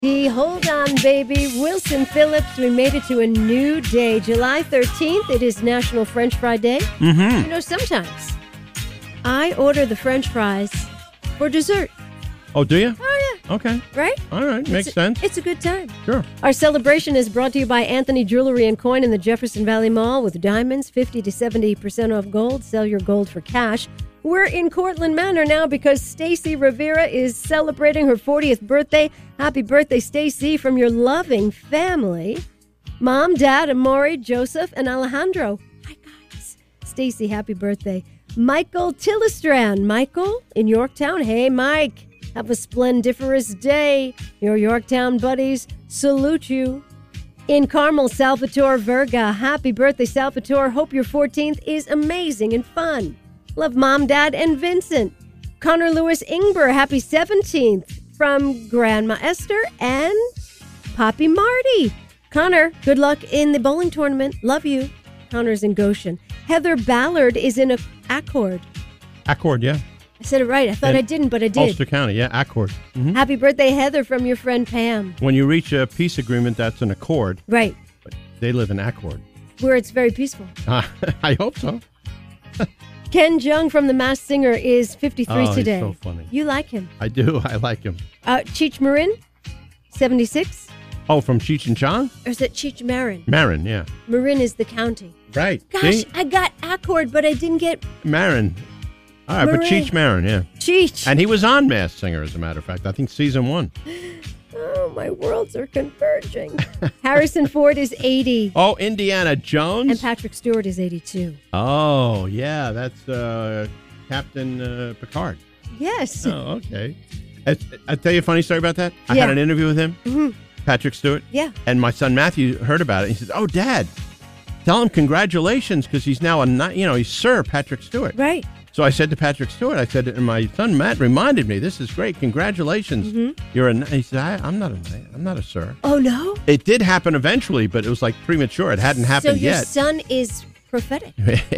Hold on, baby. Wilson Phillips, we made it to a new day. July 13th, it is National French Fry Day. Mm-hmm. You know, sometimes I order the French fries for dessert. Oh, do you? Oh, yeah. Okay. Right? All right. Makes sense. It's a good time. Sure. Our celebration is brought to you by Anthony Jewelry and Coin in the Jefferson Valley Mall with diamonds, 50 to 70% off gold. Sell your gold for cash. We're in Cortland Manor now because Stacy Rivera is celebrating her 40th birthday. Happy birthday, Stacy, from your loving family. Mom, Dad, Amori, Joseph, and Alejandro. Hi, guys. Stacy, happy birthday. Michael Tillestran. Michael in Yorktown. Hey, Mike. Have a splendiferous day. Your Yorktown buddies salute you. In Carmel, Salvatore Verga. Happy birthday, Salvatore. Hope your 14th is amazing and fun. Love Mom, Dad, and Vincent. Connor Lewis Ingber, happy 17th from Grandma Esther and Poppy Marty. Connor, good luck in the bowling tournament. Love you. Connor's in Goshen. Heather Ballard is in Accord. Accord, yeah. I said it right. I thought I didn't, but I did. Ulster County, yeah, Accord. Mm-hmm. Happy birthday, Heather, from your friend Pam. When you reach a peace agreement, that's an accord. Right. But they live in Accord. Where it's very peaceful. I hope so. Ken Jeong from The Masked Singer is 53 today. He's so funny. You like him. I do. I like him. Cheech Marin, 76. Oh, from Cheech and Chong? Or is it Cheech Marin? Marin, yeah. Marin is the county. Right. Gosh, See? I got Accord, but I didn't get Marin. All right, Marin. but Cheech Marin, yeah. Cheech. And he was on Masked Singer, as a matter of fact. I think season 1. Oh, my worlds are converging. Harrison Ford is 80. Oh, Indiana Jones? And Patrick Stewart is 82. Oh, yeah, that's Captain Picard. Yes. Oh, okay. I'll tell you a funny story about that. I Yeah. had an interview with him, Mm-hmm. Patrick Stewart. Yeah. And my son Matthew heard about it. He says, "Oh, Dad, tell him congratulations because he's now he's Sir Patrick Stewart." Right. So I said to Patrick Stewart, I said, and my son Matt reminded me, "This is great. Congratulations. Mm-hmm. You're a." He said, "I'm not a sir." Oh, no? It did happen eventually, but it was like premature. It hadn't happened so your yet. son is prophetic.